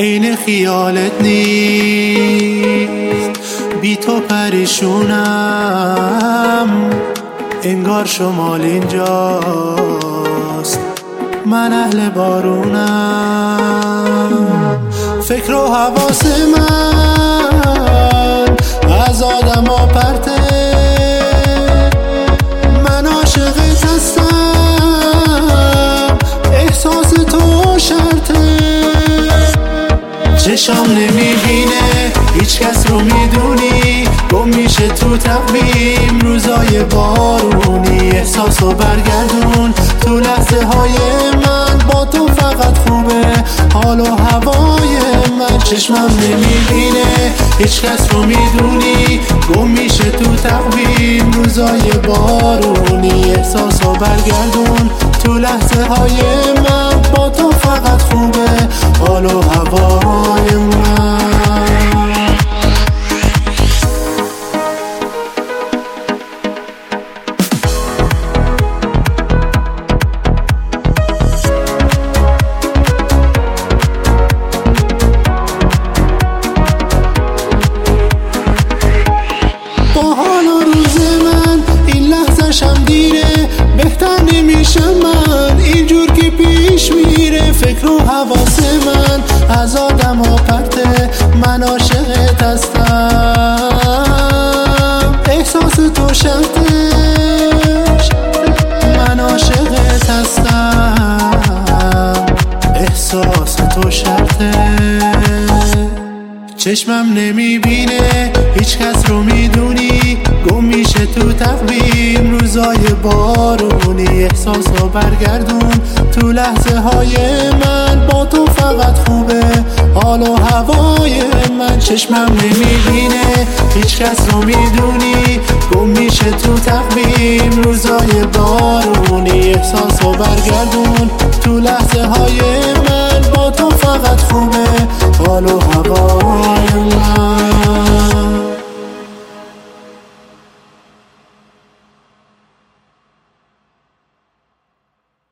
عین خیالت نیست، بی تو پریشونم، انگار شمال اینجاست، من اهل بارونم. فکر و حواس من از آدم ها پرته، من عاشقت هستم، احساس تو شرطه. چشام نمیبینه هیچ کس رو میدونی، گم میشه تو تقویم روزای بارونی. احساسو برگردون تو لحظه های من، با تو فقط خوبه حال و هوای من. چشمم نمیبینه هیچ کس رو میدونی، گم میشه تو تقویم روزای بارونی. احساسو برگردون تو لحظه های من، با تو فقط خوبه حال و هوای من. بهتر نمیشم من اینجور که پیش میره. فکر و حواس من از آدم ها پرته، من عاشقت هستم، احساس تو شرطه، من عاشقت هستم، احساس تو شرطه. چشمم نمیبینه هیچ کس رو میدونی، گم میشه تو تقویم روزای بارونی. احساسو برگردون تو لحظه های من، با تو فقط خوبه حال و هوای من. چشمم نمیبینه هیچ کس رو میدونی، گم میشه تو تقویم روزای بارونی. احساسو برگردون تو لحظه های من، با تو فقط خوبه حال و هوای من.